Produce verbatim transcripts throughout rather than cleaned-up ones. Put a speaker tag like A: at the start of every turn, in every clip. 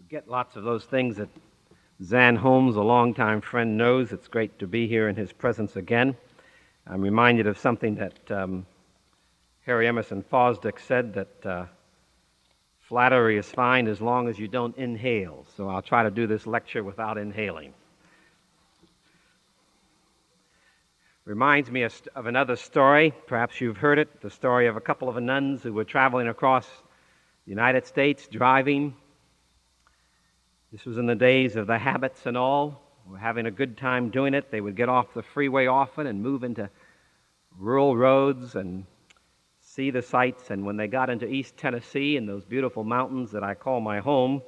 A: Get lots of those things that Zan Holmes, a longtime friend, knows. It's great to be here in his presence again. I'm reminded of something that um, Harry Emerson Fosdick said, that uh, flattery is fine as long as you don't inhale. So I'll try to do this lecture without inhaling. Reminds me of, of another story. Perhaps you've heard it, the story of a couple of nuns who were traveling across the United States, driving. This was in the days of the habits and all. They were having a good time doing it. They would get off the freeway often and move into rural roads and see the sights. And when they got into East Tennessee and those beautiful mountains that I call my home,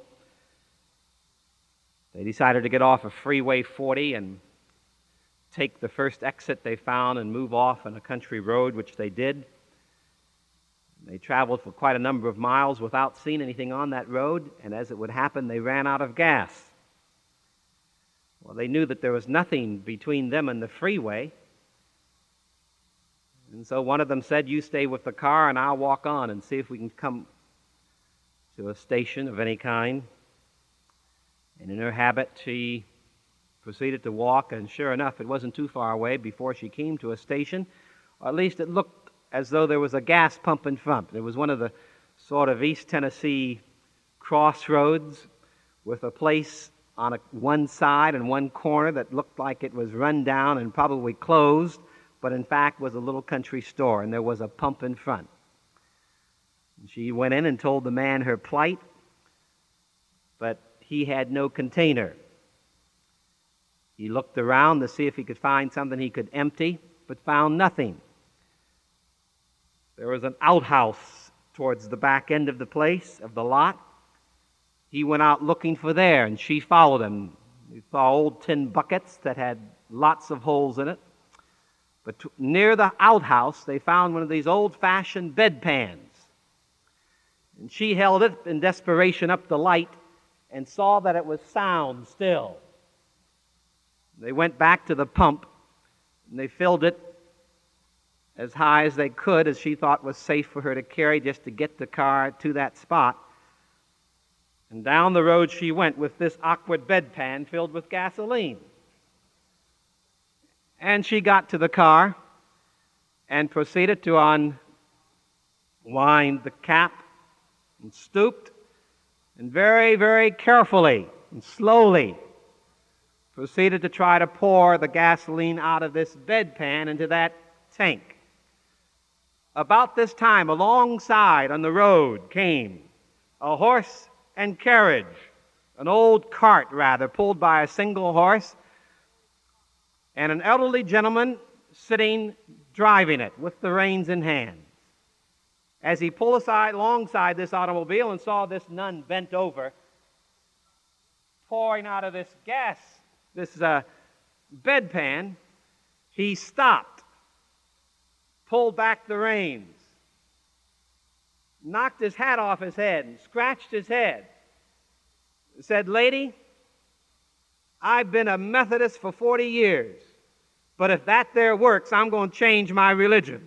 A: they decided to get off of Freeway forty and take the first exit they found and move off on a country road, which they did. They traveled for quite a number of miles without seeing anything on that road, and as it would happen, they ran out of gas. Well, they knew that there was nothing between them and the freeway, and so one of them said, "You stay with the car and I'll walk on and see if we can come to a station of any kind." And in her habit, she proceeded to walk, and sure enough, it wasn't too far away before she came to a station, or at least it looked as though there was a gas pump in front. It was one of the sort of East Tennessee crossroads with a place on a, one side and one corner that looked like it was run down and probably closed, but in fact was a little country store, and there was a pump in front. And she went in and told the man her plight, but he had no container. He looked around to see if he could find something he could empty, but found nothing. There was an outhouse towards the back end of the place, of the lot. He went out looking for there, and she followed him. He saw old tin buckets that had lots of holes in it. But t- near the outhouse, they found one of these old-fashioned bedpans. And she held it in desperation up the light and saw that it was sound still. They went back to the pump, and they filled it as high as they could, as she thought was safe for her to carry, just to get the car to that spot. And down the road she went with this awkward bedpan filled with gasoline. And she got to the car and proceeded to unwind the cap and stooped and very, very carefully and slowly proceeded to try to pour the gasoline out of this bedpan into that tank. About this time, alongside on the road came a horse and carriage, an old cart rather, pulled by a single horse, and an elderly gentleman sitting driving it with the reins in hand. As he pulled aside alongside this automobile and saw this nun bent over, pouring out of this gas this uh, bedpan, he stopped, pulled back the reins, knocked his hat off his head and scratched his head, said, "Lady, I've been a Methodist for forty years, but if that there works, I'm going to change my religion."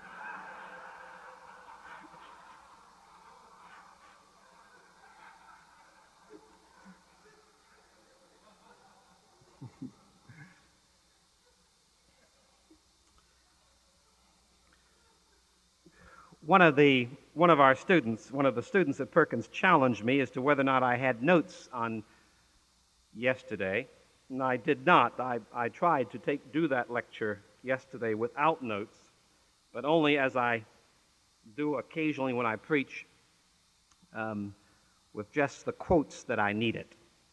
A: One of the one of our students, one of the students at Perkins challenged me as to whether or not I had notes on yesterday, and I did not. I, I tried to take do that lecture yesterday without notes, but only as I do occasionally when I preach, um, with just the quotes that I needed.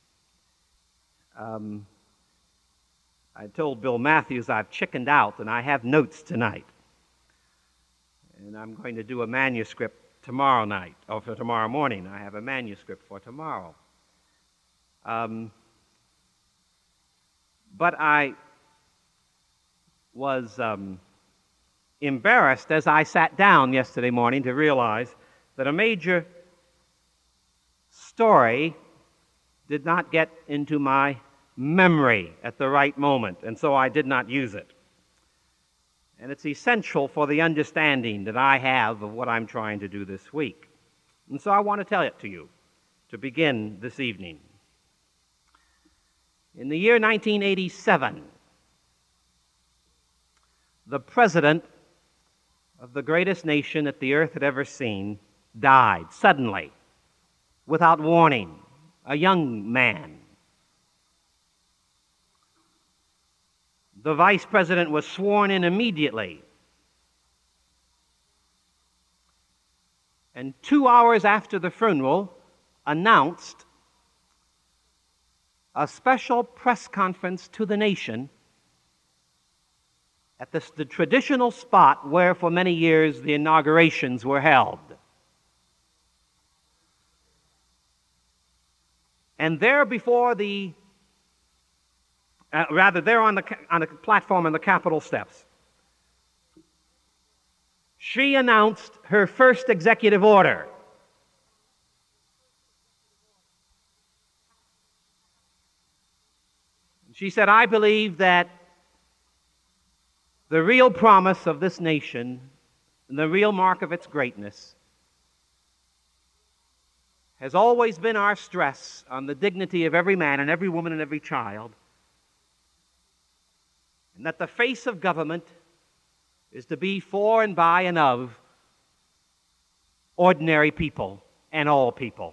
A: Um, I told Bill Matthews I've chickened out and I have notes tonight. And I'm going to do a manuscript tomorrow night, or for tomorrow morning. I have a manuscript for tomorrow. Um, but I was um, embarrassed as I sat down yesterday morning to realize that a major story did not get into my memory at the right moment, and so I did not use it. And it's essential for the understanding that I have of what I'm trying to do this week. And so I want to tell it to you. to begin this evening. In the year nineteen eighty-seven, the president of the greatest nation that the earth had ever seen died suddenly, without warning, a young man. The vice president was sworn in immediately. And two hours after the funeral, announced a special press conference to the nation at the, the traditional spot where for many years the inaugurations were held. And there before the, uh, rather there on the, on the platform on the Capitol steps, she announced her first executive order. She said, "I believe that the real promise of this nation and the real mark of its greatness has always been our stress on the dignity of every man and every woman and every child, and that the face of government is to be for and by and of ordinary people and all people,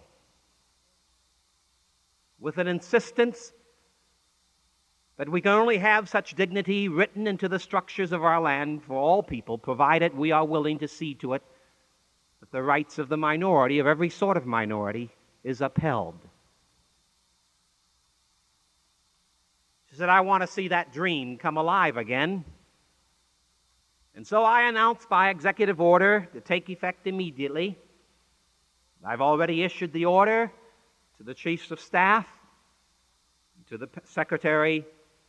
A: with an insistence that we can only have such dignity written into the structures of our land for all people, provided we are willing to see to it that the rights of the minority, of every sort of minority, is upheld." She said, "I want to see that dream come alive again. And so I announced by executive order to take effect immediately. I've already issued the order to the chiefs of staff, to the Secretary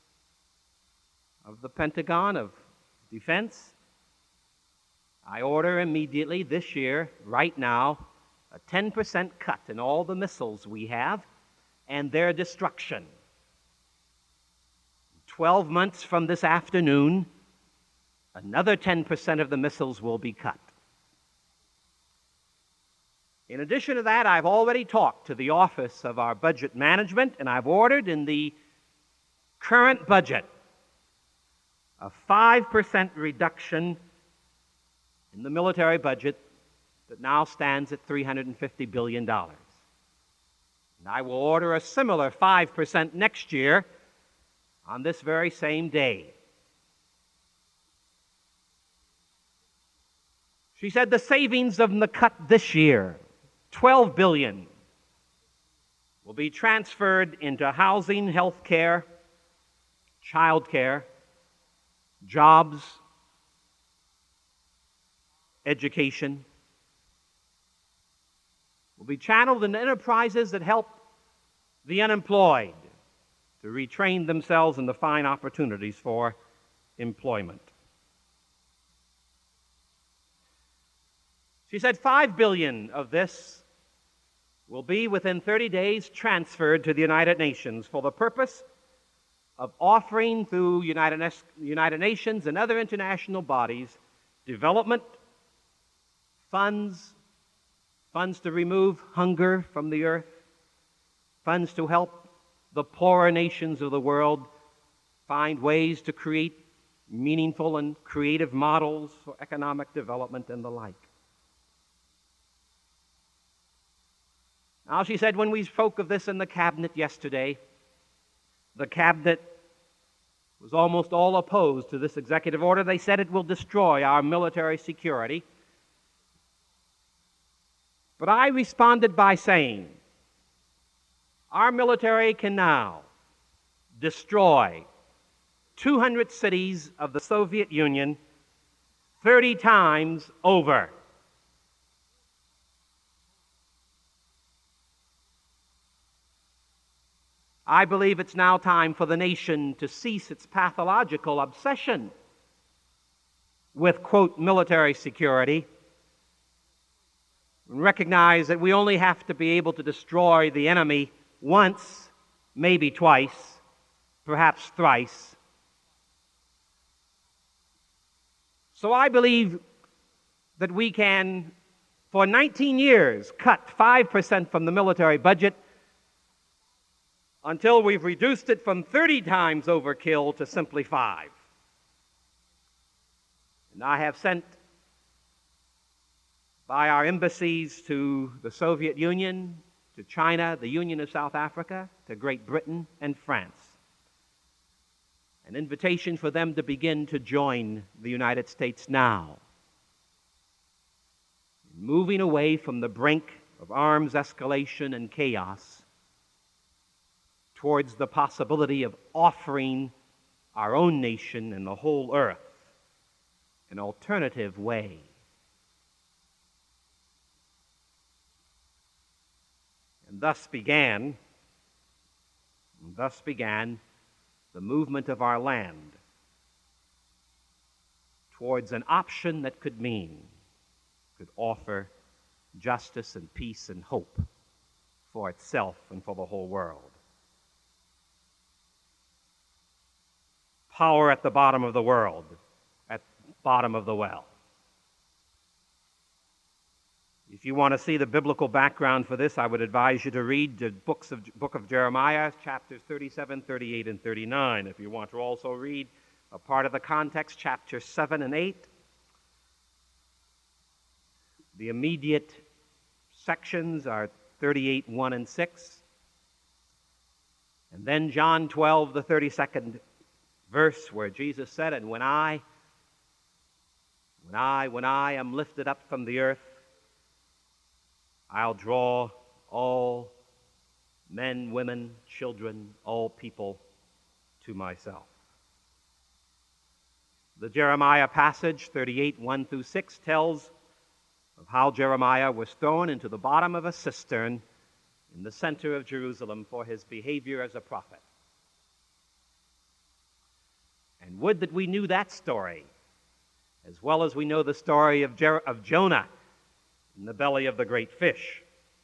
A: of the Pentagon of Defense. I order immediately this year, right now, a ten percent cut in all the missiles we have and their destruction. Twelve months from this afternoon, another ten percent of the missiles will be cut. In addition to that, I've already talked to the Office of our Budget Management, and I've ordered in the current budget a five percent reduction in the military budget that now stands at three hundred fifty billion dollars. And I will order a similar five percent next year on this very same day. She said the savings of the cut this year, twelve billion dollars, will be transferred into housing, health care, child care, jobs, education, will be channeled in enterprises that help the unemployed to retrain themselves and to find opportunities for employment. She said five billion dollars of this will be within thirty days transferred to the United Nations for the purpose of offering through United, United Nations and other international bodies development funds, funds to remove hunger from the earth, funds to help the poorer nations of the world find ways to create meaningful and creative models for economic development and the like. Now, she said, when we spoke of this in the cabinet yesterday, the cabinet was almost all opposed to this executive order. They said it will destroy our military security. But I responded by saying, our military can now destroy two hundred cities of the Soviet Union thirty times over. I believe it's now time for the nation to cease its pathological obsession with, quote, military security, and recognize that we only have to be able to destroy the enemy once, maybe twice, perhaps thrice. So I believe that we can for nineteen years, cut five percent from the military budget until we've reduced it from thirty times overkill to simply five. And I have sent by our embassies to the Soviet Union, to China, the Union of South Africa, to Great Britain and France, an invitation for them to begin to join the United States now, moving away from the brink of arms escalation and chaos towards the possibility of offering our own nation and the whole earth an alternative way. And thus began, and thus began the movement of our land towards an option that could mean, could offer justice and peace and hope for itself and for the whole world. Power at the bottom of the world, at the bottom of the well. If you want to see the biblical background for this, I would advise you to read the books of, book of Jeremiah, chapters thirty-seven, thirty-eight, and thirty-nine. If you want to also read a part of the context, chapters seven and eight. The immediate sections are thirty-eight, one and six. And then John twelve, the thirty-second verse, where Jesus said, and when I, when I, when I am lifted up from the earth, I'll draw all men, women, children, all people to myself. The Jeremiah passage, thirty-eight, one through six, tells of how Jeremiah was thrown into the bottom of a cistern in the center of Jerusalem for his behavior as a prophet. And would that we knew that story, as well as we know the story of, Jer- of Jonah in the belly of the great fish.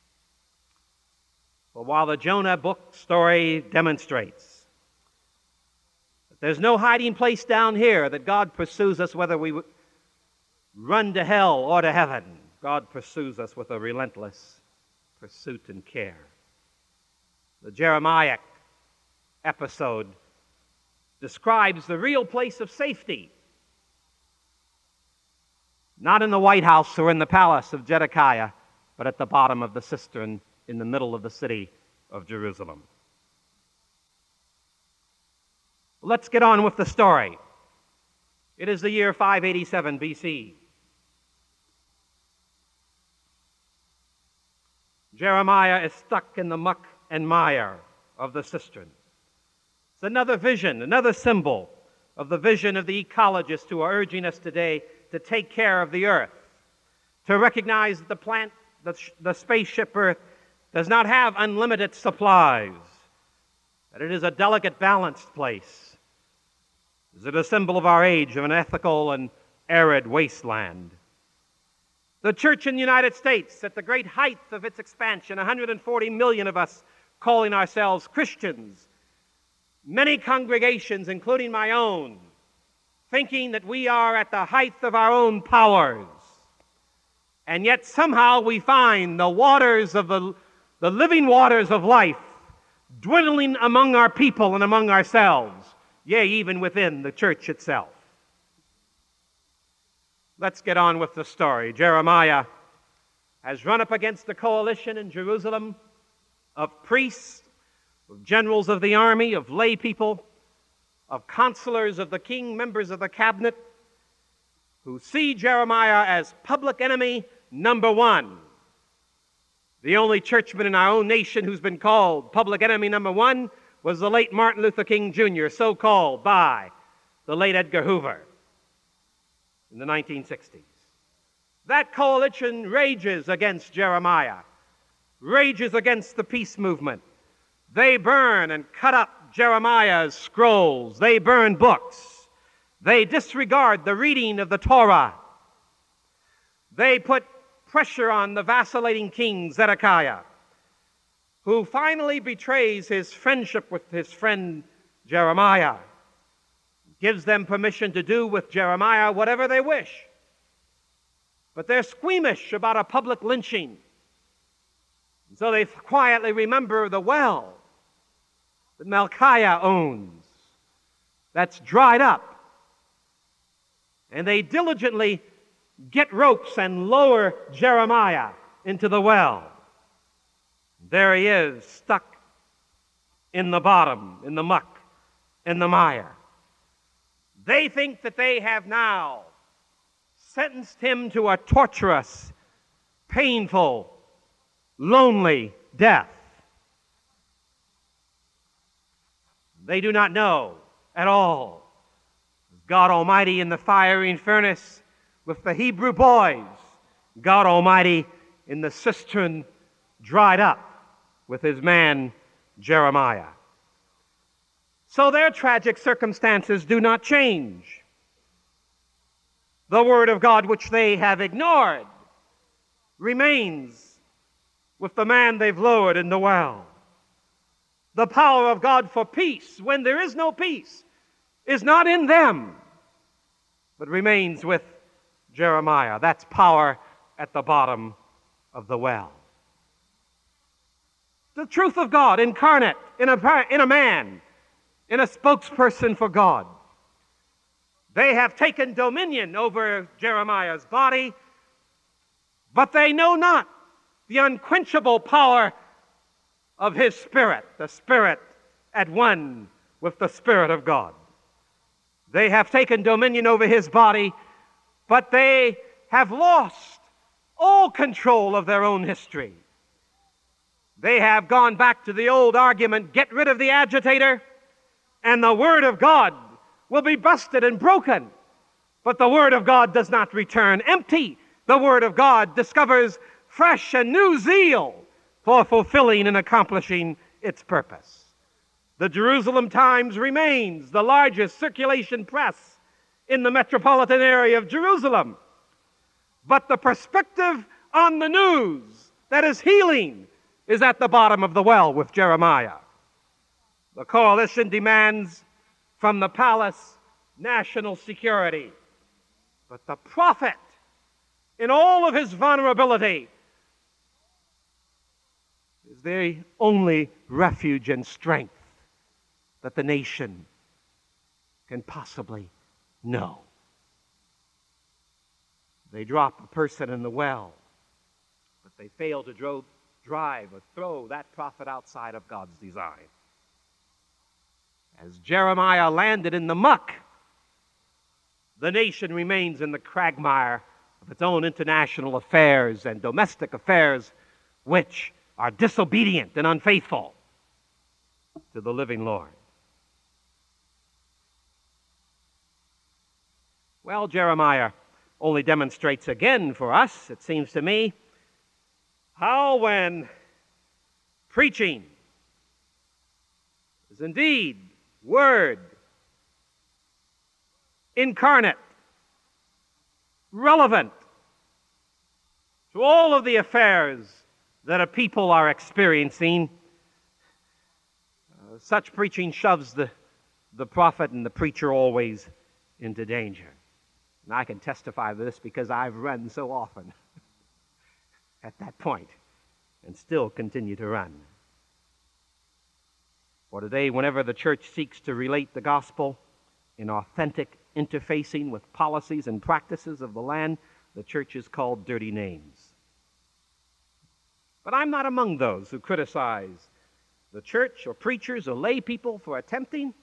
A: For while the Jonah book story demonstrates that there's no hiding place down here, that God pursues us whether we run to hell or to heaven, God pursues us with a relentless pursuit and care. The Jeremiah episode describes the real place of safety, not in the White House or in the palace of Zedekiah, but at the bottom of the cistern in the middle of the city of Jerusalem. Let's get on with the story. It is the year five eighty-seven B C. Jeremiah is stuck in the muck and mire of the cistern. It's another vision, another symbol of the vision of the ecologists who are urging us today to take care of the earth, to recognize that the plant, the, the spaceship Earth, does not have unlimited supplies, that it is a delicate, balanced place. Is it a symbol of our age, of an ethical and arid wasteland? The church in the United States, at the great height of its expansion, one hundred forty million of us calling ourselves Christians, many congregations, including my own, thinking that we are at the height of our own powers. And yet somehow we find the waters of the, the living waters of life dwindling among our people and among ourselves, yea, even within the church itself. Let's get on with the story. Jeremiah has run up against a coalition in Jerusalem of priests, of generals of the army, of lay people, of counselors of the king, members of the cabinet, who see Jeremiah as public enemy number one. The only churchman in our own nation who's been called public enemy number one was the late Martin Luther King Junior, so called by the late Edgar Hoover in the nineteen sixties. That coalition rages against Jeremiah, rages against the peace movement. They burn and cut up Jeremiah's scrolls. They burn books. They disregard the reading of the Torah. They put pressure on the vacillating king Zedekiah, who finally betrays his friendship with his friend Jeremiah, gives them permission to do with Jeremiah whatever they wish. but they're squeamish about a public lynching. And so they quietly remember the well that Malchiah owns, that's dried up. And they diligently get ropes and lower Jeremiah into the well. There he is, stuck in the bottom, in the muck, in the mire. They think that they have now sentenced him to a torturous, painful, lonely death. They do not know at all God Almighty in the fiery furnace with the Hebrew boys, God Almighty in the cistern dried up with his man Jeremiah. So their tragic circumstances do not change. The Word of God, which they have ignored, remains with the man they've lowered in the well. The power of God for peace, when there is no peace, is not in them, but remains with Jeremiah. That's power at the bottom of the well. The truth of God incarnate in a, in a man, in a spokesperson for God. They have taken dominion over Jeremiah's body, but they know not the unquenchable power of his Spirit, the Spirit at one with the Spirit of God. They have taken dominion over his body, but they have lost all control of their own history. They have gone back to the old argument, get rid of the agitator, and the Word of God will be busted and broken. But the Word of God does not return empty. The Word of God discovers fresh and new zeal for fulfilling and accomplishing its purpose. The Jerusalem Times remains the largest circulation press in the metropolitan area of Jerusalem. But the perspective on the news that is healing is at the bottom of the well with Jeremiah. The coalition demands from the palace national security. But the prophet, in all of his vulnerability, is the only refuge and strength that the nation can possibly know. They drop a person in the well, but they fail to dro- drive or throw that prophet outside of God's design. As Jeremiah landed in the muck, the nation remains in the quagmire of its own international affairs and domestic affairs, which are disobedient and unfaithful to the living Lord. Well, Jeremiah only demonstrates again for us, it seems to me, how when preaching is indeed Word, incarnate, relevant to all of the affairs that a people are experiencing, uh, such preaching shoves the, the prophet and the preacher always into danger. And I can testify to this because I've run so often at that point and still continue to run. For today, whenever the church seeks to relate the gospel in authentic interfacing with policies and practices of the land, the church is called dirty names. But I'm not among those who criticize the church or preachers or lay people for attempting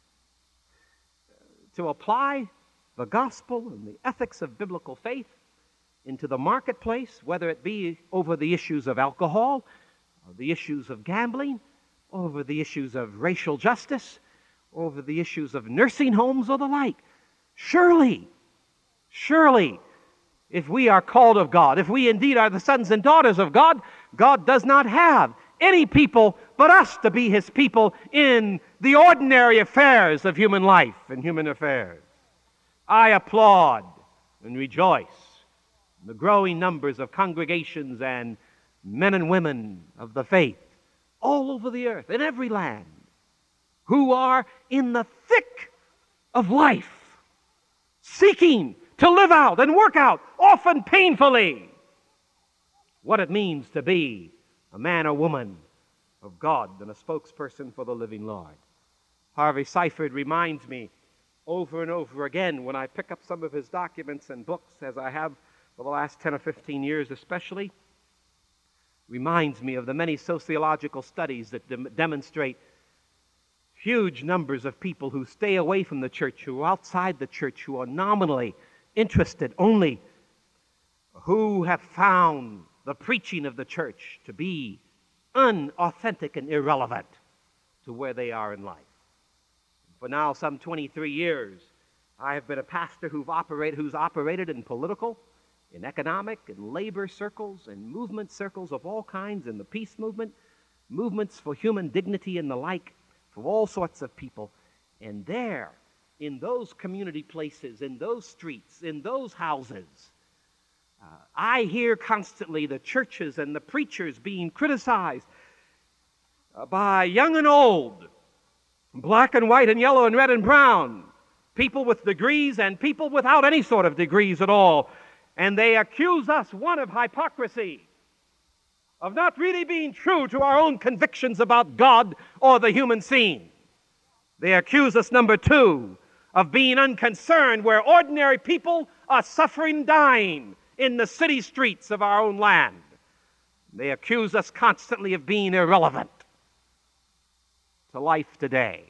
A: to apply the gospel and the ethics of biblical faith into the marketplace, whether it be over the issues of alcohol, or the issues of gambling, over the issues of racial justice, over the issues of nursing homes or the like. Surely, surely, if we are called of God, if we indeed are the sons and daughters of God, God does not have any people but us to be His people in the ordinary affairs of human life and human affairs. I applaud and rejoice in the growing numbers of congregations and men and women of the faith all over the earth, in every land, who are in the thick of life, seeking to live out and work out, often painfully, what it means to be a man or woman of God and a spokesperson for the living Lord. Harvey Seifert reminds me over and over again when I pick up some of his documents and books, as I have for the last ten or fifteen years especially, reminds me of the many sociological studies that de- demonstrate huge numbers of people who stay away from the church, who are outside the church, who are nominally interested only, who have found the preaching of the church to be unauthentic and irrelevant to where they are in life. For now some twenty-three years, I have been a pastor who've operate, who's operated in political, in economic, in labor circles, in movement circles of all kinds, in the peace movement, movements for human dignity and the like, for all sorts of people. And there, in those community places, in those streets, in those houses, uh, I hear constantly the churches and the preachers being criticized uh, by young and old, black and white and yellow and red and brown, people with degrees and people without any sort of degrees at all. And they accuse us, one, of hypocrisy, of not really being true to our own convictions about God or the human scene. They accuse us, number two, of being unconcerned where ordinary people are suffering, dying in the city streets of our own land. They accuse us constantly of being irrelevant to life today.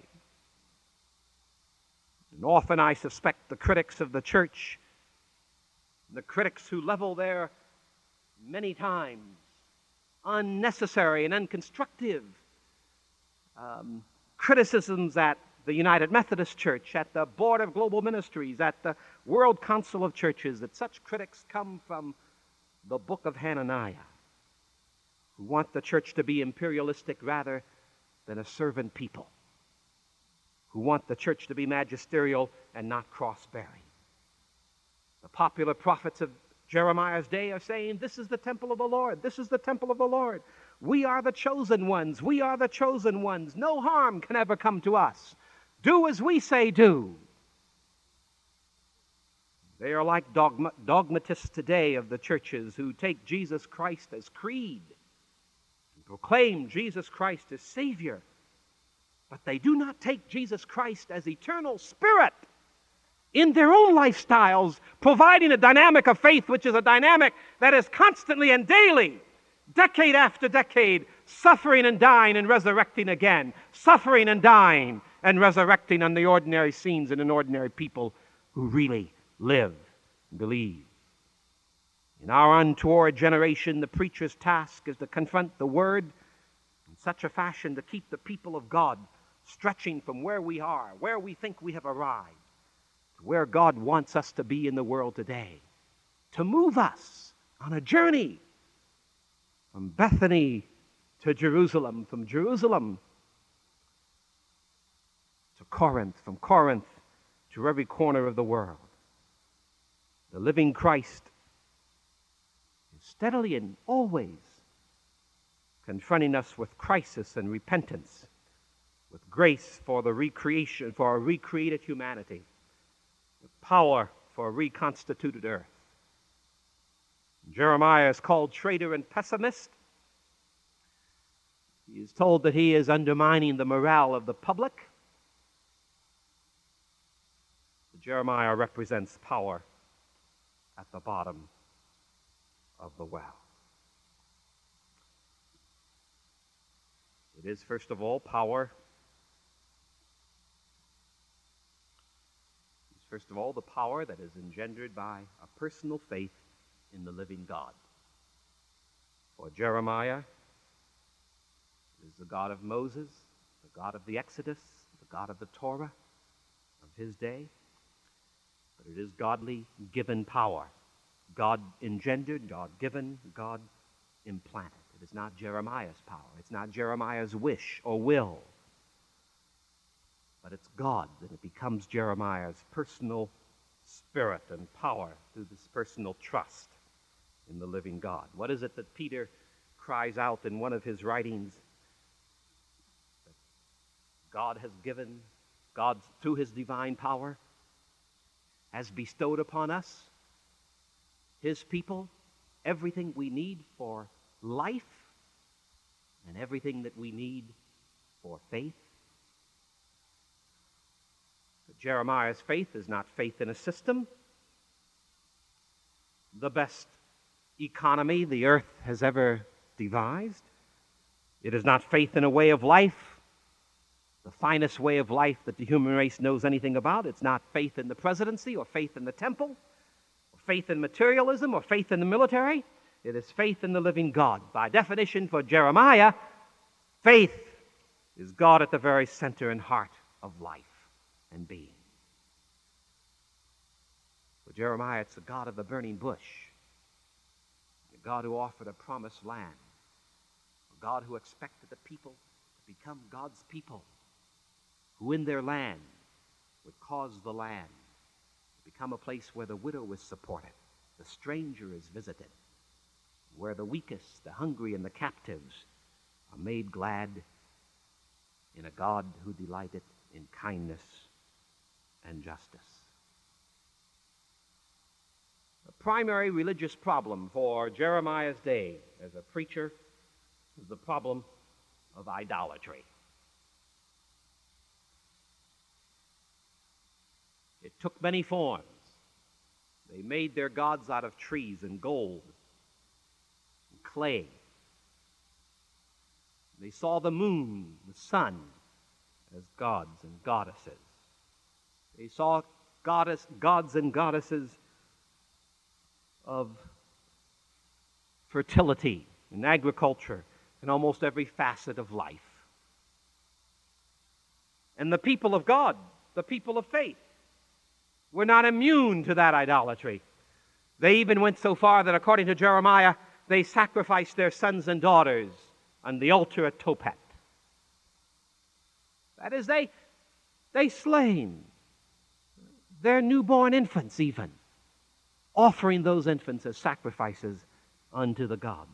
A: And often I suspect the critics of the church, the critics who level their many times unnecessary and unconstructive um, criticisms at the United Methodist Church, at the Board of Global Ministries, at the World Council of Churches, that such critics come from the book of Hananiah, who want the church to be imperialistic rather than a servant people, who want the church to be magisterial and not cross-bearing. The popular prophets of Jeremiah's day are saying, this is the temple of the Lord, this is the temple of the Lord. We are the chosen ones, we are the chosen ones. No harm can ever come to us. Do as we say do. They are like dogma- dogmatists today of the churches who take Jesus Christ as creed, proclaim Jesus Christ as Savior, but they do not take Jesus Christ as eternal Spirit in their own lifestyles, providing a dynamic of faith which is a dynamic that is constantly and daily, decade after decade, suffering and dying and resurrecting again, suffering and dying and resurrecting on the ordinary scenes and in ordinary people who really live and believe. In our untoward generation, the preacher's task is to confront the Word in such a fashion to keep the people of God stretching from where we are, where we think we have arrived, to where God wants us to be in the world today, to move us on a journey from Bethany to Jerusalem, from Jerusalem to Corinth, from Corinth to every corner of the world. The living Christ is steadily and always confronting us with crisis and repentance, with grace for the recreation, for a recreated humanity, with power for a reconstituted earth. Jeremiah is called traitor and pessimist. He is told that he is undermining the morale of the public. But Jeremiah represents power at the bottom of the well. It is, first of all, power. It's first of all the power that is engendered by a personal faith in the living God. For Jeremiah is the God of Moses, the God of the Exodus, the God of the Torah of his day. But it is godly given power. God engendered, God given, God implanted. It is not Jeremiah's power. It's not Jeremiah's wish or will. But it's God, and it becomes Jeremiah's personal spirit and power through this personal trust in the living God. What is it that Peter cries out in one of his writings? That God has given, God through his divine power, has bestowed upon us, His people, everything we need for life and everything that we need for faith. But Jeremiah's faith is not faith in a system, the best economy the earth has ever devised. It is not faith in a way of life, the finest way of life that the human race knows anything about. It's not faith in the presidency or faith in the temple or faith in materialism or faith in the military. It is faith in the living God. By definition, for Jeremiah, faith is God at the very center and heart of life and being. For Jeremiah, it's the God of the burning bush, the God who offered a promised land, a God who expected the people to become God's people, who in their land would cause the land to become a place where the widow is supported, the stranger is visited, where the weakest, the hungry, and the captives are made glad in a God who delighted in kindness and justice. The primary religious problem for Jeremiah's day as a preacher was the problem of idolatry. It took many forms. They made their gods out of trees and gold and clay. They saw the moon, the sun, as gods and goddesses. They saw goddess, gods and goddesses of fertility and agriculture and almost every facet of life. And the people of God, the people of faith, were not immune to that idolatry. They even went so far that, according to Jeremiah, they sacrificed their sons and daughters on the altar at Tophet. That is, they, they slain their newborn infants even, offering those infants as sacrifices unto the gods.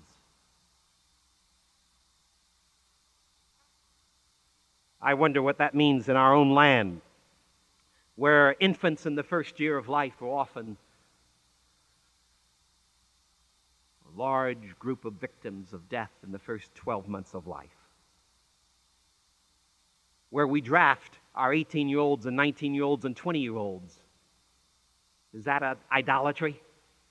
A: I wonder what that means in our own land, where infants in the first year of life are often a large group of victims of death in the first twelve months of life, where we draft our eighteen-year-olds and nineteen-year-olds and twenty-year-olds. Is that an idolatry?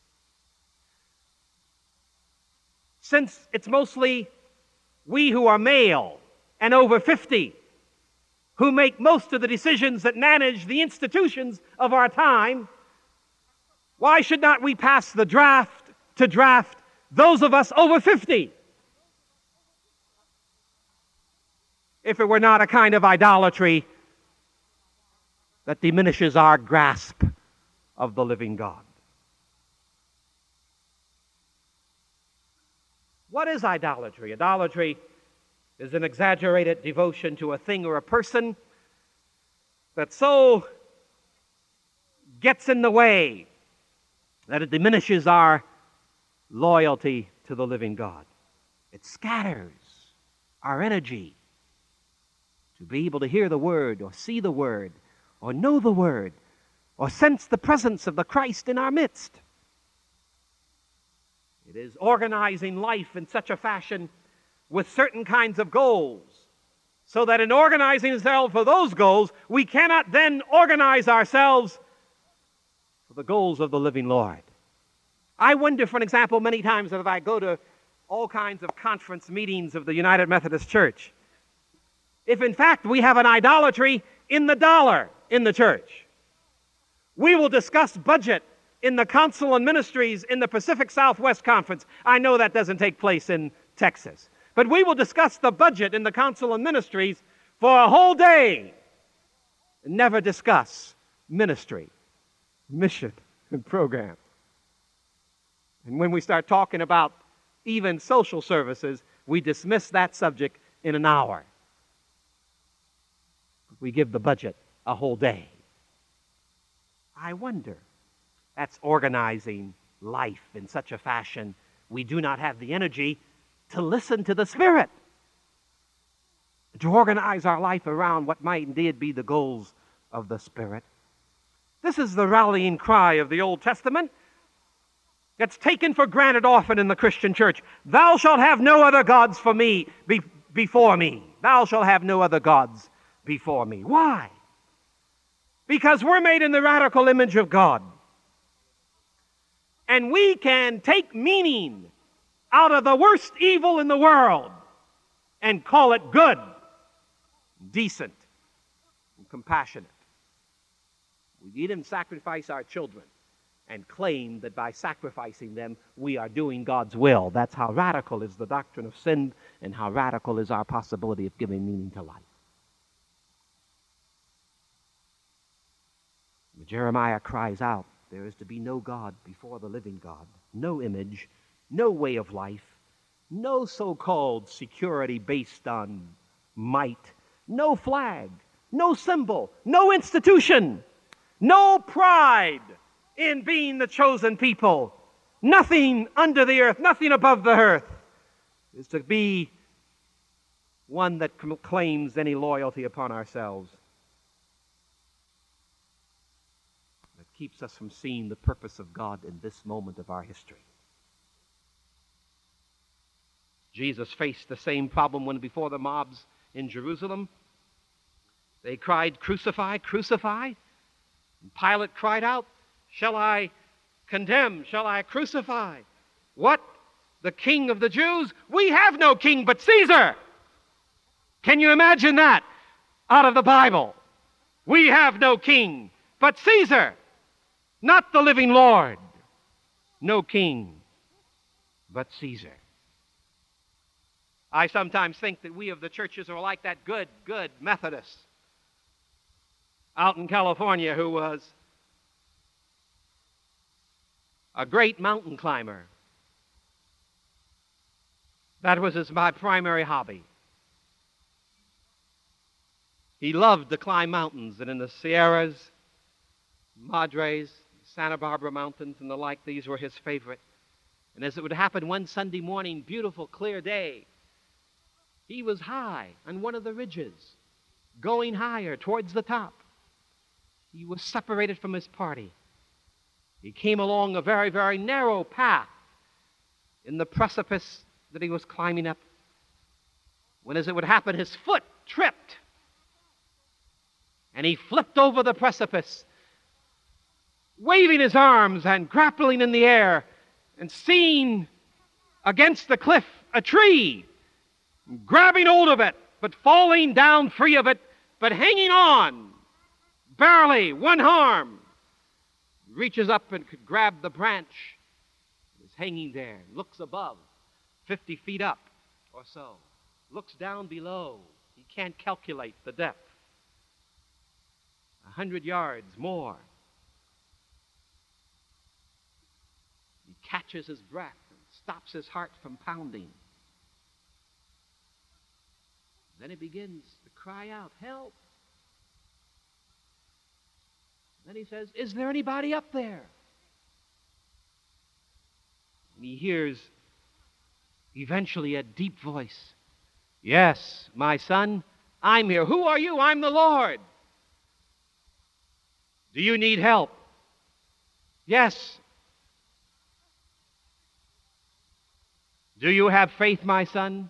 A: Since it's mostly we who are male and over fifty who make most of the decisions that manage the institutions of our time, why should not we pass the draft to draft those of us over fifty? If it were not a kind of idolatry that diminishes our grasp of the living God. What is idolatry? Idolatry is an exaggerated devotion to a thing or a person that so gets in the way that it diminishes our loyalty to the living God. It scatters our energy to be able to hear the Word or see the Word or know the Word or sense the presence of the Christ in our midst. It is organizing life in such a fashion with certain kinds of goals, so that in organizing ourselves for those goals, we cannot then organize ourselves for the goals of the living Lord. I wonder, for an example, many times that if I go to all kinds of conference meetings of the United Methodist Church, if in fact we have an idolatry in the dollar in the church. We will discuss budget in the Council on Ministries in the Pacific Southwest Conference. I know that doesn't take place in Texas. But we will discuss the budget in the Council on Ministries for a whole day and never discuss ministry, mission, and program. And when we start talking about even social services, we dismiss that subject in an hour. We give the budget a whole day. I wonder, that's organizing life in such a fashion we do not have the energy to listen to the Spirit, to organize our life around what might indeed be the goals of the Spirit. This is the rallying cry of the Old Testament. It's taken for granted often in the Christian church. Thou shalt have no other gods for me be, before me. Thou shalt have no other gods before me. Why? Because we're made in the radical image of God. And we can take meaning out of the worst evil in the world and call it good, decent, and compassionate. We even sacrifice our children and claim that by sacrificing them, we are doing God's will. That's how radical is the doctrine of sin, and how radical is our possibility of giving meaning to life. Jeremiah cries out, there is to be no God before the living God, no image, no way of life, no so-called security based on might, no flag, no symbol, no institution, no pride in being the chosen people. Nothing under the earth, nothing above the earth is to be one that claims any loyalty upon ourselves. That keeps us from seeing the purpose of God in this moment of our history. Jesus faced the same problem when before the mobs in Jerusalem. They cried, "Crucify, crucify." And Pilate cried out, "Shall I condemn? Shall I crucify? What? The king of the Jews? We have no king but Caesar." Can you imagine that out of the Bible? We have no king but Caesar, not the living Lord. No king but Caesar. I sometimes think that we of the churches are like that good, good Methodist out in California who was a great mountain climber. That was his my primary hobby. He loved to climb mountains, and in the Sierras, Madres, Santa Barbara Mountains, and the like, these were his favorite. And as it would happen one Sunday morning, beautiful, clear day, he was high on one of the ridges, going higher towards the top. He was separated from his party. He came along a very, very narrow path in the precipice that he was climbing up, when, as it would happen, his foot tripped, and he flipped over the precipice, waving his arms and grappling in the air, and seeing against the cliff a tree, grabbing hold of it, but falling down free of it, but hanging on, barely one arm. Reaches up and could grab the branch. Is hanging there, looks above, fifty feet up or so. Looks down below. He can't calculate the depth. A hundred yards more. He catches his breath and stops his heart from pounding. Then he begins to cry out, "Help!" Then he says, "Is there anybody up there?" And he hears eventually a deep voice, "Yes, my son, I'm here. Who are you? I'm the Lord. Do you need help?" "Yes." "Do you have faith, my son?"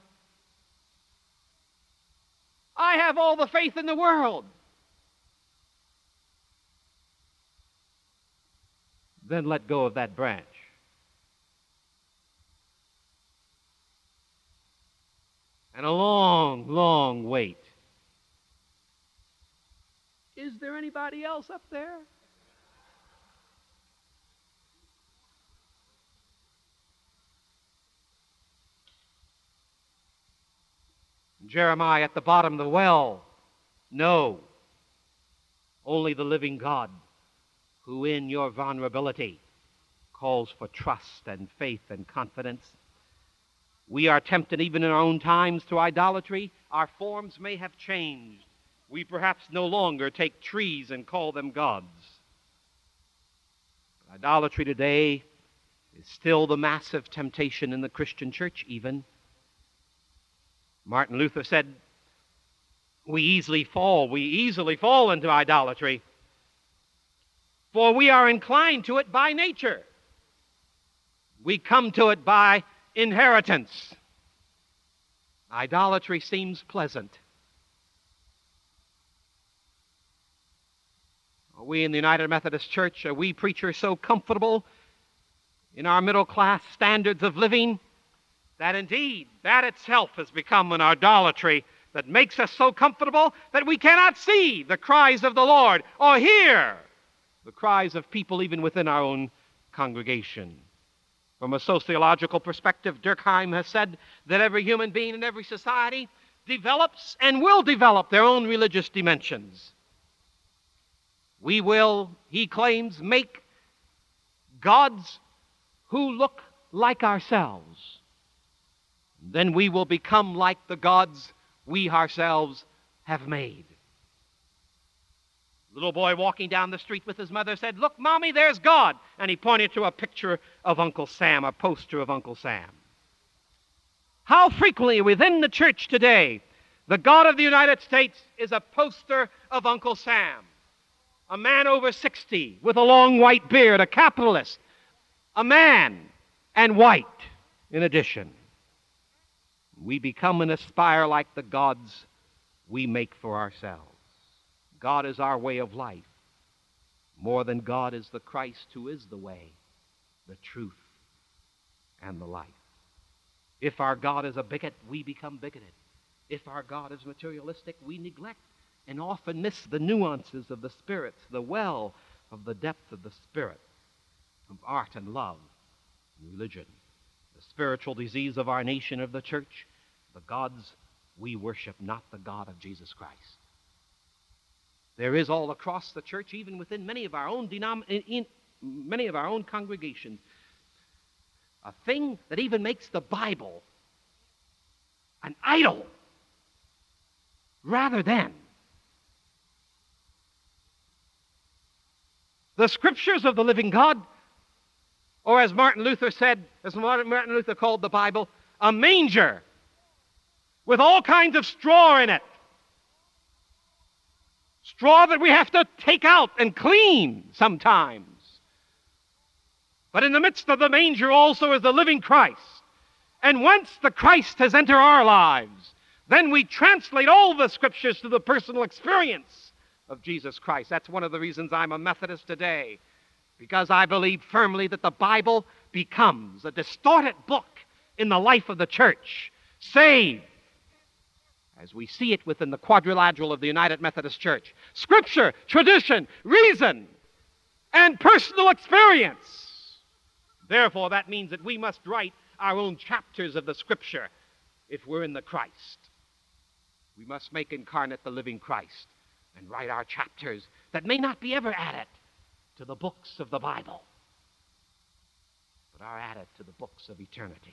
A: "I have all the faith in the world." "Then let go of that branch." And a long, long wait. "Is there anybody else up there?" Jeremiah at the bottom of the well. No. Only the living God, who in your vulnerability calls for trust and faith and confidence. We are tempted even in our own times to idolatry. Our forms may have changed. We perhaps no longer take trees and call them gods. But idolatry today is still the massive temptation in the Christian church even. Martin Luther said, we easily fall, we easily fall into idolatry. for we are inclined to it by nature. We come to it by inheritance. Idolatry seems pleasant. Are we in the United Methodist Church, are we preachers so comfortable in our middle-class standards of living that indeed that itself has become an idolatry that makes us so comfortable that we cannot see the cries of the Lord or hear the cries of people even within our own congregation? From a sociological perspective, Durkheim has said that every human being in every society develops and will develop their own religious dimensions. We will, he claims, make gods who look like ourselves. Then we will become like the gods we ourselves have made. Little boy walking down the street with his mother said, "Look, Mommy, there's God." And he pointed to a picture of Uncle Sam, a poster of Uncle Sam. How frequently within the church today, the God of the United States is a poster of Uncle Sam. A man over sixty with a long white beard, a capitalist, a man, and white in addition. We become and aspire like the gods we make for ourselves. God is our way of life. More than God is the Christ, who is the way, the truth, and the life. If our God is a bigot, we become bigoted. If our God is materialistic, we neglect and often miss the nuances of the spirits, the well of the depth of the spirit, of art and love and religion. The spiritual disease of our nation, of the church, the gods we worship, not the God of Jesus Christ. There is all across the church, even within many of our own denom- in, in many of our own congregations, a thing that even makes the Bible an idol rather than the Scriptures of the living God, or as Martin Luther said, as Martin Luther called the Bible, a manger with all kinds of straw in it. Straw that we have to take out and clean sometimes. But in the midst of the manger also is the living Christ. And once the Christ has entered our lives, then we translate all the Scriptures to the personal experience of Jesus Christ. That's one of the reasons I'm a Methodist today, because I believe firmly that the Bible becomes a distorted book in the life of the church, save as we see it within the quadrilateral of the United Methodist Church. Scripture, tradition, reason, and personal experience. Therefore, that means that we must write our own chapters of the Scripture if we're in the Christ. We must make incarnate the living Christ and write our chapters that may not be ever added to the books of the Bible, but are added to the books of eternity.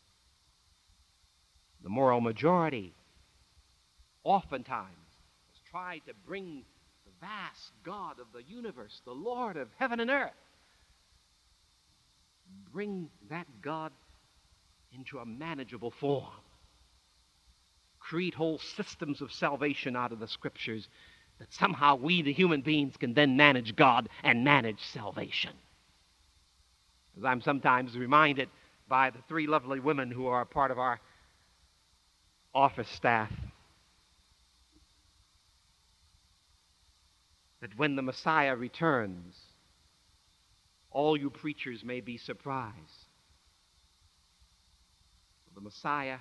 A: The moral majority oftentimes has tried to bring the vast God of the universe, the Lord of heaven and earth, bring that God into a manageable form. Create whole systems of salvation out of the Scriptures that somehow we, the human beings, can then manage God and manage salvation. As I'm sometimes reminded by the three lovely women who are a part of our office staff, that when the Messiah returns, all you preachers may be surprised. The Messiah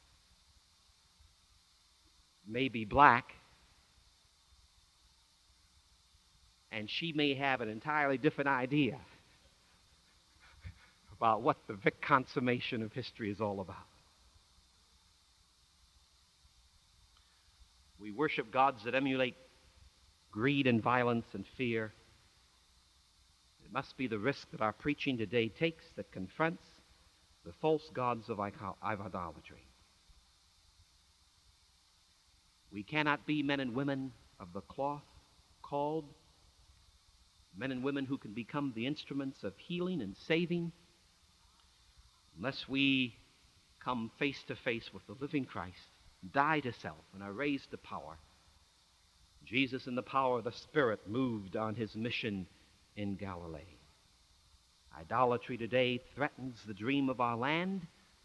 A: may be black, and she may have an entirely different idea about what the Vic consummation of history is all about. We worship gods that emulate greed and violence and fear. It must be the risk that our preaching today takes that confronts the false gods of idolatry. We cannot be men and women of the cloth called, men and women who can become the instruments of healing and saving, unless we come face to face with the living Christ, die to self, and are raised to power. Jesus, in the power of the Spirit, moved on his mission in Galilee. Idolatry today threatens the dream of our land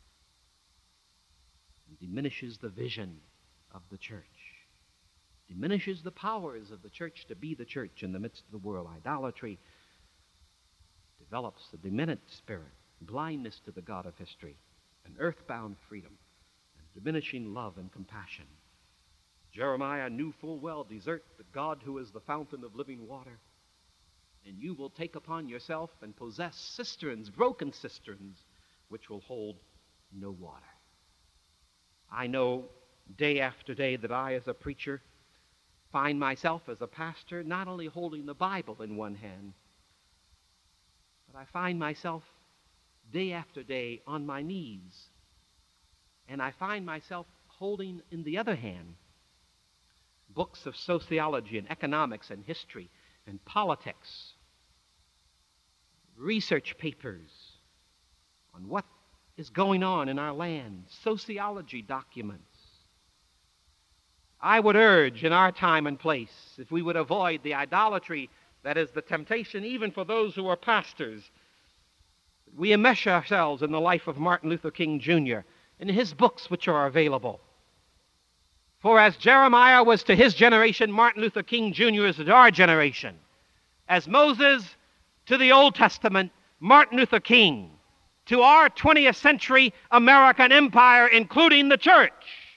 A: and diminishes the vision of the church, diminishes the powers of the church to be the church in the midst of the world. Idolatry develops a diminished spirit, blindness to the God of history, an earthbound freedom, and diminishing love and compassion. Jeremiah knew full well, desert the God who is the fountain of living water, and you will take upon yourself and possess cisterns, broken cisterns, which will hold no water. I know day after day that I, as a preacher, find myself as a pastor not only holding the Bible in one hand, but I find myself day after day on my knees, and I find myself holding in the other hand books of sociology and economics and history and politics, research papers on what is going on in our land, sociology documents. I would urge in our time and place, if we would avoid the idolatry that is the temptation even for those who are pastors, we enmesh ourselves in the life of Martin Luther King Junior in his books which are available. For as Jeremiah was to his generation, Martin Luther King Junior is to our generation. As Moses to the Old Testament, Martin Luther King to our twentieth century American empire, including the church.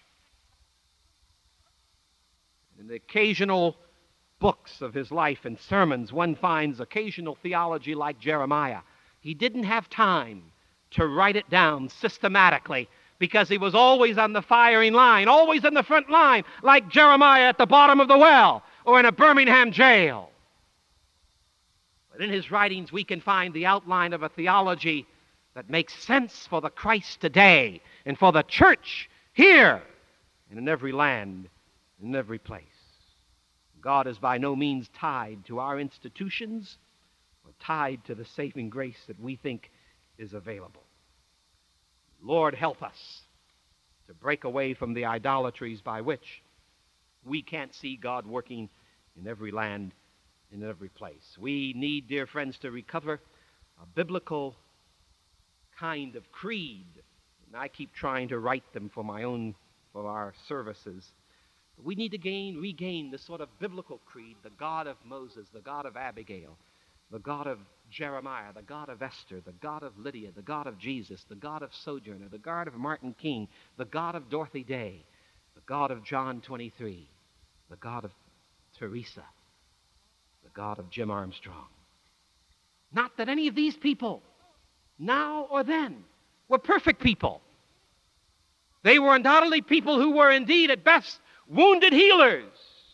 A: In the occasional books of his life and sermons, one finds occasional theology like Jeremiah. He didn't have time to write it down systematically because he was always on the firing line, always in the front line, like Jeremiah at the bottom of the well or in a Birmingham jail. But in his writings, we can find the outline of a theology that makes sense for the Christ today and for the church here and in every land, in every place. God is by no means tied to our institutions or tied to the saving grace that we think is available. Lord, help us to break away from the idolatries by which we can't see God working in every land, in every place. We need, dear friends, to recover a biblical kind of creed. And I keep trying to write them for my own, for our services. But we need to gain, regain the sort of biblical creed, the God of Moses, the God of Abigail, the God of Jeremiah, the God of Esther, the God of Lydia, the God of Jesus, the God of Sojourner, the God of Martin King, the God of Dorothy Day, the God of John twenty-three, the God of Teresa, the God of Jim Armstrong. Not that any of these people, now or then, were perfect people. They were undoubtedly people who were indeed, at best, wounded healers.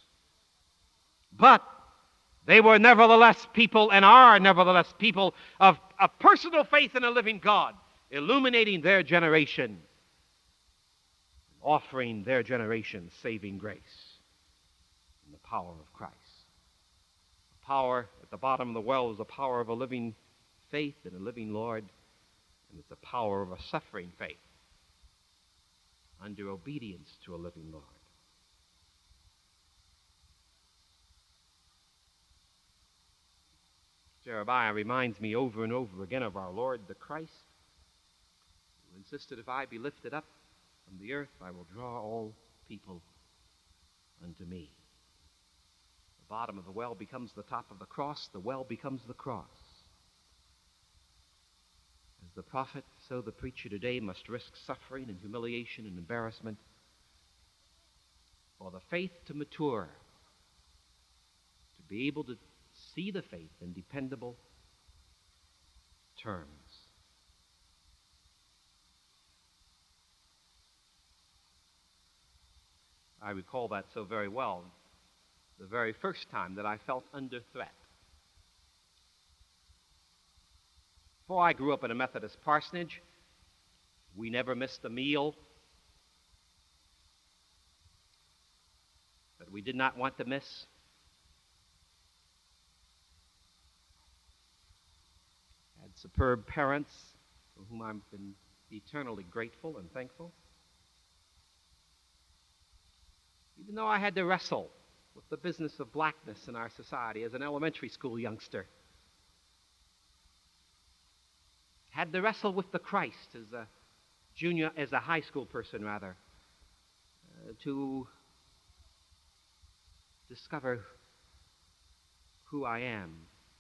A: But they were nevertheless people, and are nevertheless people, of a personal faith in a living God, illuminating their generation, offering their generation saving grace and the power of Christ. The power at the bottom of the well is the power of a living faith in a living Lord, and it's the power of a suffering faith under obedience to a living Lord. Jeremiah reminds me over and over again of our Lord the Christ, who insisted, if I be lifted up from the earth, I will draw all people unto me. The bottom of the well becomes the top of the cross. The well becomes the cross. As the prophet, so the preacher today must risk suffering and humiliation and embarrassment for the faith to mature, to be able to see the faith in dependable terms. I recall that so very well, the very first time that I felt under threat. Before I grew up in a Methodist parsonage, we never missed a meal that we did not want to miss. Had superb parents for whom I've been eternally grateful and thankful. Even though I had to wrestle with the business of blackness in our society as an elementary school youngster, had to wrestle with the Christ as a junior, as a high school person rather, uh, to discover who I am.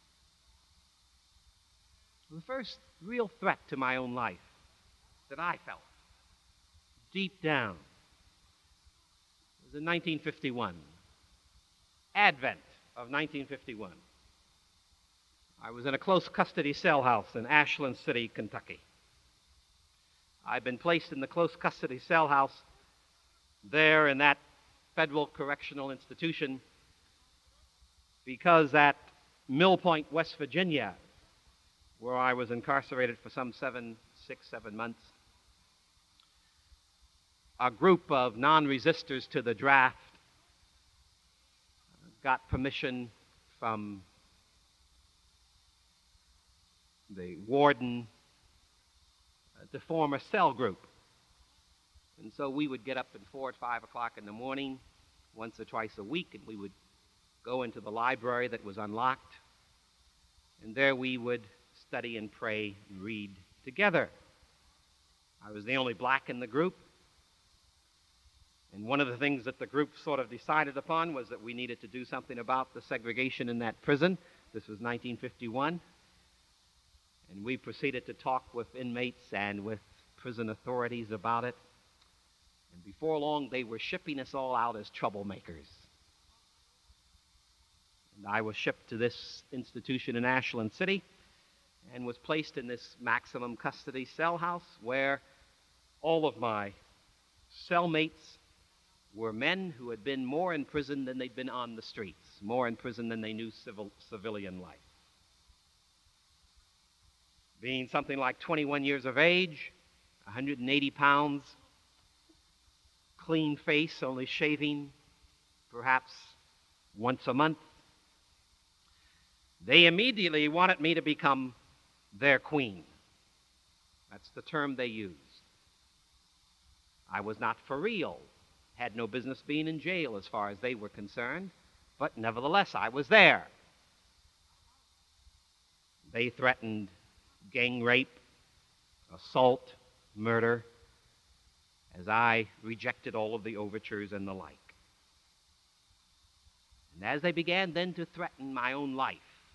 A: The first real threat to my own life that I felt deep down was in nineteen fifty-one, Advent of nineteen fifty-one. I was in a close custody cell house in Ashland City, Kentucky. I'd been placed in the close custody cell house there in that federal correctional institution because at Mill Point, West Virginia, where I was incarcerated for some seven, six, seven months, a group of non-resistors to the draft got permission from the warden uh, to form a cell group. And so we would get up at four or five o'clock in the morning, once or twice a week, and we would go into the library that was unlocked, and there we would study and pray and read together. I was the only black in the group, and one of the things that the group sort of decided upon was that we needed to do something about the segregation in that prison. This was nineteen fifty-one. And we proceeded to talk with inmates and with prison authorities about it. And before long, they were shipping us all out as troublemakers. And I was shipped to this institution in Ashland City and was placed in this maximum custody cell house where all of my cellmates were men who had been more in prison than they'd been on the streets, more in prison than they knew civil, civilian life. Being something like twenty-one years of age, one hundred eighty pounds, clean face, only shaving perhaps once a month, they immediately wanted me to become their queen. That's the term they used. I was not for real, had no business being in jail as far as they were concerned, but nevertheless I was there. They threatened gang rape, assault, murder, as I rejected all of the overtures and the like. And as they began then to threaten my own life,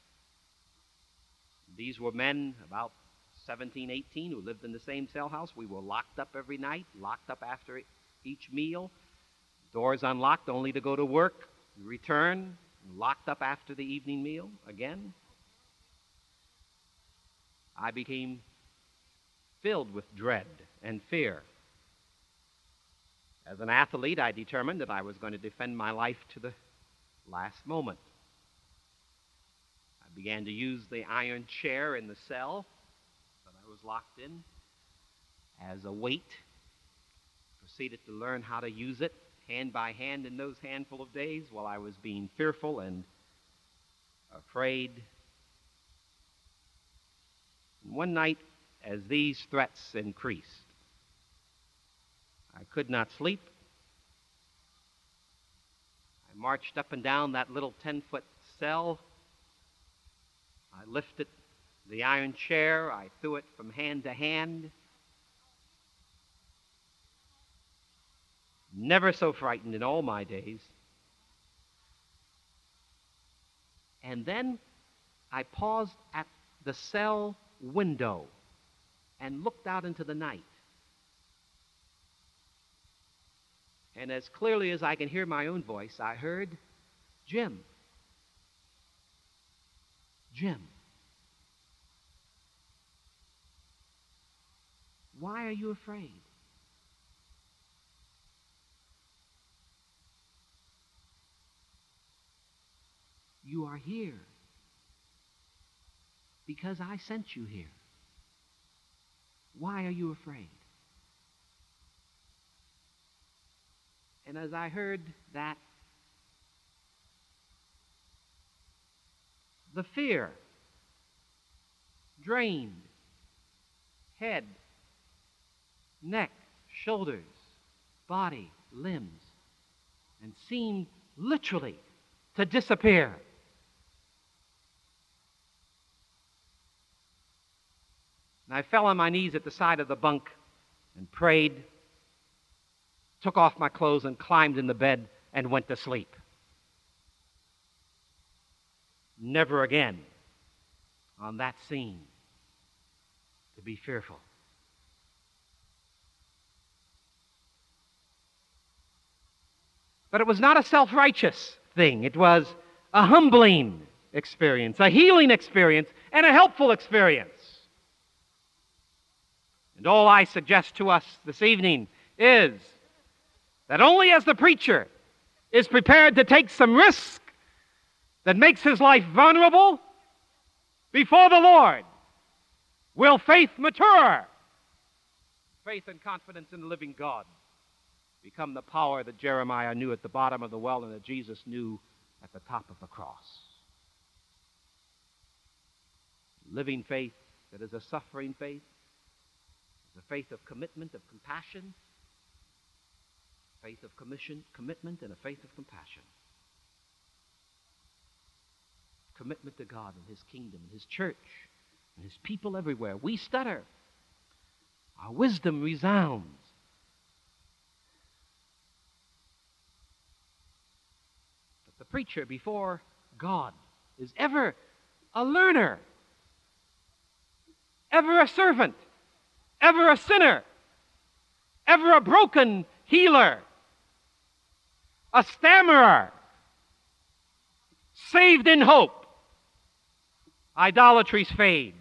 A: these were men about seventeen, eighteen who lived in the same cell house. We were locked up every night, locked up after each meal, doors unlocked only to go to work, return, locked up after the evening meal again. I became filled with dread and fear. As an athlete, I determined that I was going to defend my life to the last moment. I began to use the iron chair in the cell that I was locked in as a weight. Proceeded to learn how to use it hand by hand in those handful of days while I was being fearful and afraid. One night, as these threats increased, I could not sleep. I marched up and down that little ten-foot cell. I lifted the iron chair. I threw it from hand to hand. Never so frightened in all my days. And then I paused at the cell window and looked out into the night. And as clearly as I can hear my own voice, I heard, "Jim, Jim, why are you afraid? You are here because I sent you here. Why are you afraid?" And as I heard that, the fear drained head, neck, shoulders, body, limbs, and seemed literally to disappear. And I fell on my knees at the side of the bunk and prayed, took off my clothes and climbed in the bed and went to sleep. Never again on that scene to be fearful. But it was not a self-righteous thing. It was a humbling experience, a healing experience, and a helpful experience. And all I suggest to us this evening is that only as the preacher is prepared to take some risk that makes his life vulnerable before the Lord will faith mature. Faith and confidence in the living God become the power that Jeremiah knew at the bottom of the well and that Jesus knew at the top of the cross. Living faith that is a suffering faith, is a faith of commitment, of compassion, faith of commission, commitment, and a faith of compassion. Commitment to God and His kingdom and His church and His people everywhere. We stutter. Our wisdom resounds. But the preacher before God is ever a learner, ever a servant, ever a sinner, ever a broken healer, a stammerer, saved in hope. Idolatries fade.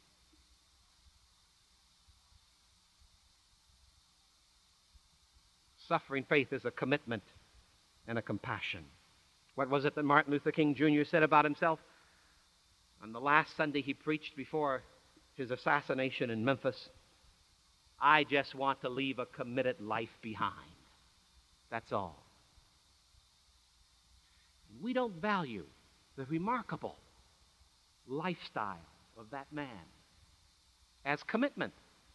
A: Suffering faith is a commitment and a compassion. What was it that Martin Luther King Junior said about himself? On the last Sunday he preached before his assassination in Memphis, I just want to leave a committed life behind. That's all. We don't value the remarkable lifestyle of that man as commitment.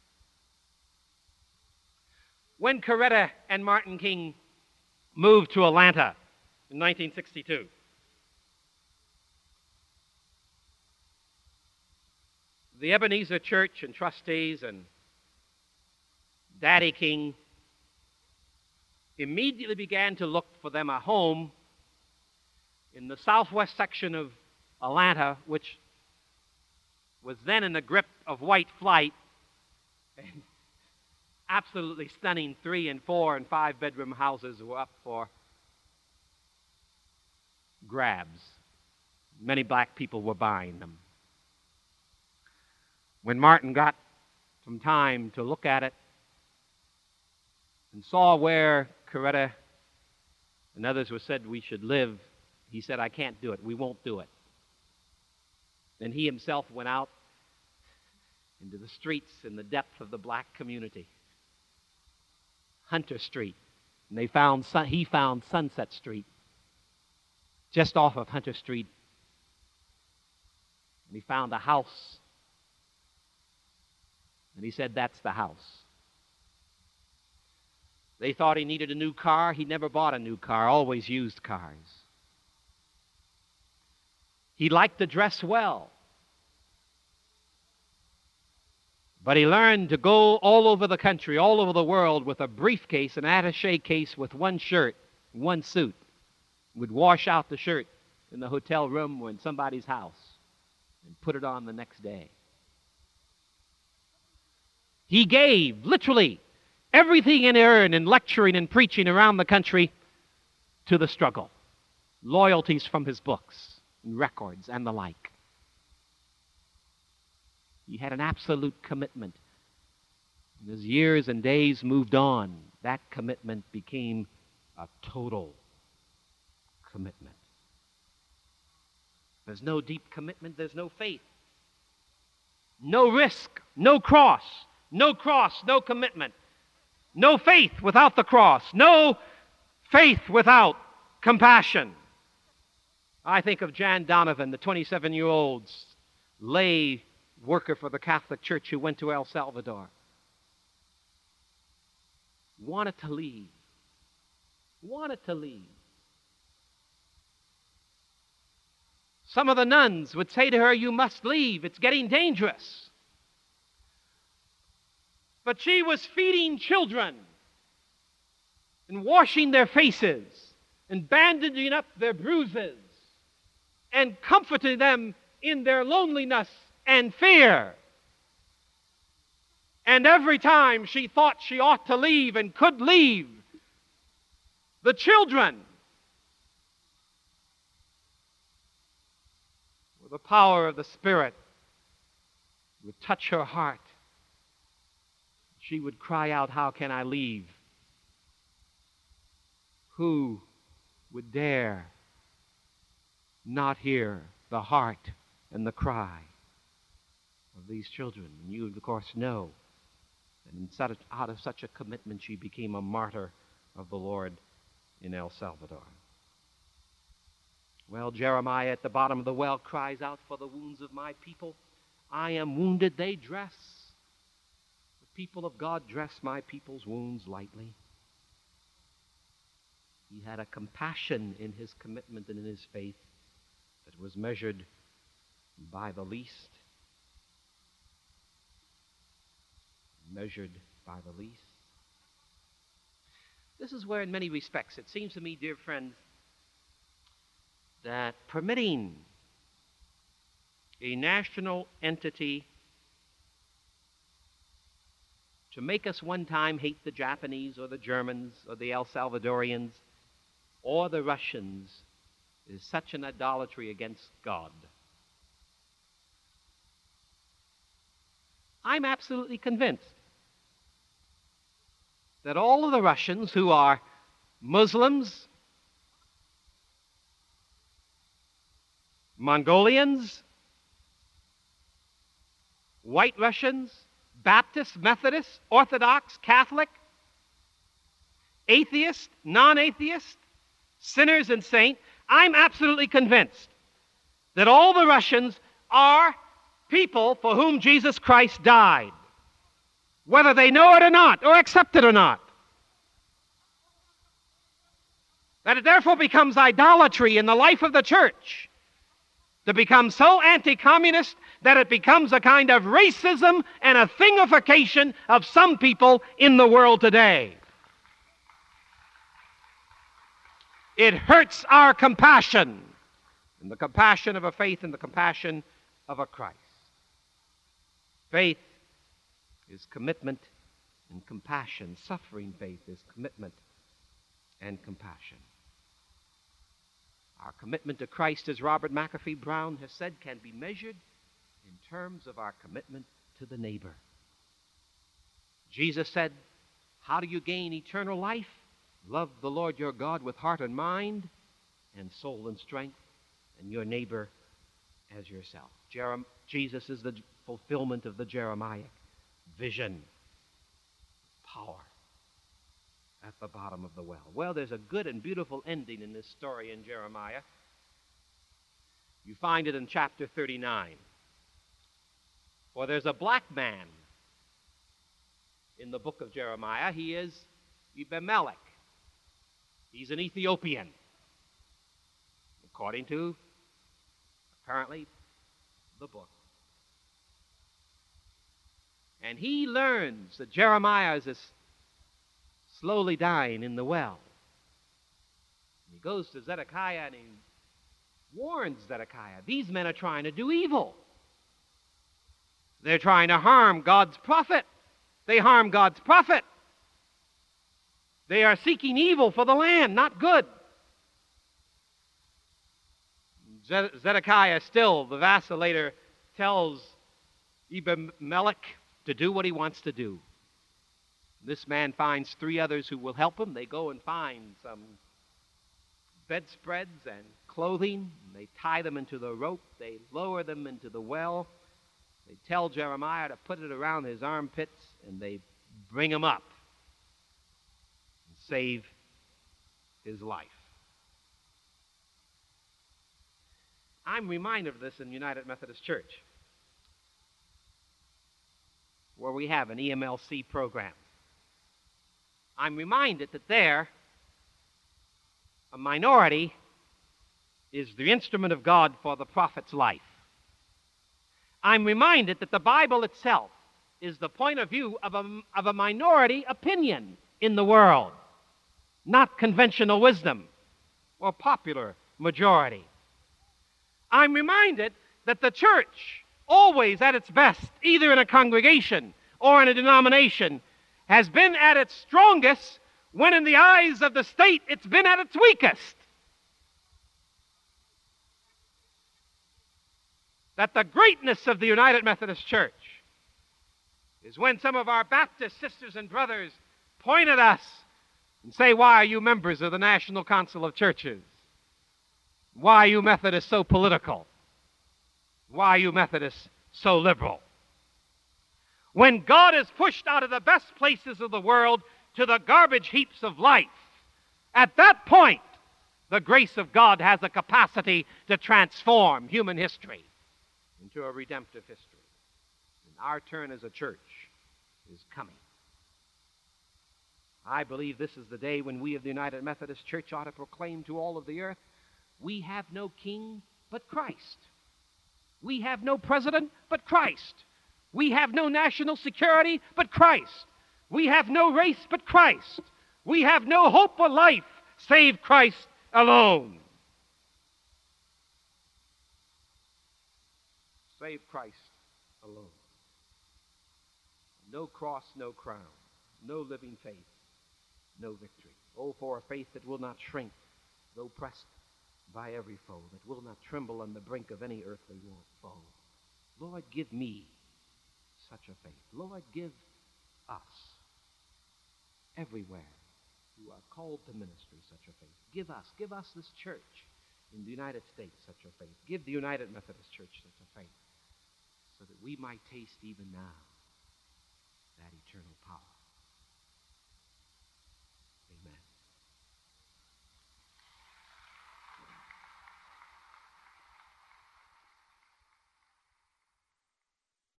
A: When Coretta and Martin King moved to Atlanta in nineteen sixty-two, the Ebenezer Church and trustees and Daddy King immediately began to look for them a home in the southwest section of Atlanta, which was then in the grip of white flight, and absolutely stunning three and four and five bedroom houses were up for grabs. Many black people were buying them. When Martin got some time to look at it and saw where Coretta and others were said we should live, he said, I can't do it. We won't do it. Then he himself went out into the streets in the depth of the black community. Hunter Street. And they found, he found Sunset Street, just off of Hunter Street. And he found a house. And he said, that's the house. They thought he needed a new car. He never bought a new car, always used cars. He liked to dress well. But he learned to go all over the country, all over the world with a briefcase, an attaché case with one shirt, one suit. Would wash out the shirt in the hotel room or in somebody's house and put it on the next day. He gave, literally, everything he earned in lecturing and preaching around the country to the struggle. Loyalties from his books and records and the like. He had an absolute commitment. And as years and days moved on, that commitment became a total commitment. There's no deep commitment, there's no faith. No risk, no cross. No cross, no commitment. No faith without the cross. No faith without compassion. I think of Jan Donovan, the twenty-seven-year-old lay worker for the Catholic Church who went to El Salvador. Wanted to leave. Wanted to leave. Some of the nuns would say to her, you must leave. It's getting dangerous. but she was feeding children and washing their faces and bandaging up their bruises and comforting them in their loneliness and fear. And every time she thought she ought to leave and could leave, the children, with the power of the Spirit, would touch her heart. She would cry out, "How can I leave?" Who would dare not hear the heart and the cry of these children? And you, of course, know that in such, out of such a commitment, she became a martyr of the Lord in El Salvador. Well, Jeremiah at the bottom of the well cries out, "For the wounds of my people, I am wounded, they dress." The people of God dress my people's wounds lightly. He had a compassion in his commitment and in his faith that was measured by the least. Measured by the least. This is where, in many respects, it seems to me, dear friends, that permitting a national entity to make us one time hate the Japanese or the Germans or the El Salvadorians or the Russians is such an idolatry against God. I'm absolutely convinced that all of the Russians who are Muslims, Mongolians, White Russians, Baptists, Methodists, Orthodox, Catholic, atheist, non-atheist, sinners and saints, I'm absolutely convinced that all the Russians are people for whom Jesus Christ died, whether they know it or not, or accept it or not. That it therefore becomes idolatry in the life of the church to become so anti-communist that it becomes a kind of racism and a thingification of some people in the world today. It hurts our compassion, and the compassion of a faith and the compassion of a Christ. Faith is commitment and compassion. Suffering faith is commitment and compassion. Our commitment to Christ, as Robert McAfee Brown has said, can be measured in terms of our commitment to the neighbor. Jesus said, "How do you gain eternal life? Love the Lord your God with heart and mind and soul and strength, and your neighbor as yourself." Jerem- Jesus is the fulfillment of the Jeremiah vision, power at the bottom of the well. Well, there's a good and beautiful ending in this story in Jeremiah. You find it in chapter thirty-nine. For there's a black man in the book of Jeremiah. He is Ebimelech. He's an Ethiopian, according to, apparently, the book. And he learns that Jeremiah is slowly dying in the well. And he goes to Zedekiah and he warns Zedekiah, these men are trying to do evil. They're trying to harm God's prophet. They harm God's prophet. They are seeking evil for the land, not good. Zedekiah still, the vacillator, tells Ebimelech to do what he wants to do. This man finds three others who will help him. They go and find some bedspreads and clothing. They tie them into the rope. They lower them into the well. They tell Jeremiah to put it around his armpits, and they bring him up and save his life. I'm reminded of this in United Methodist Church, where we have an E M L C program. I'm reminded that there, a minority is the instrument of God for the prophet's life. I'm reminded that the Bible itself is the point of view of a, of a minority opinion in the world, not conventional wisdom or popular majority. I'm reminded that the church, always at its best, either in a congregation or in a denomination, has been at its strongest when in the eyes of the state it's been at its weakest. That the greatness of the United Methodist Church is when some of our Baptist sisters and brothers point at us and say, "Why are you members of the National Council of Churches? Why are you Methodists so political? Why are you Methodists so liberal?" When God is pushed out of the best places of the world to the garbage heaps of life, at that point, the grace of God has a capacity to transform human history into a redemptive history. And our turn as a church is coming. I believe this is the day when we of the United Methodist Church ought to proclaim to all of the earth, we have no king but Christ. We have no president but Christ. We have no national security but Christ. We have no race but Christ. We have no hope for life save Christ alone. Save Christ alone. No cross, no crown. No living faith, no victory. Oh, for a faith that will not shrink, though pressed by every foe, that will not tremble on the brink of any earthly foe. Lord, give me such a faith. Lord, give us everywhere who are called to ministry such a faith. Give us, give us this church in the United States such a faith. Give the United Methodist Church such a faith so that we might taste even now that eternal power.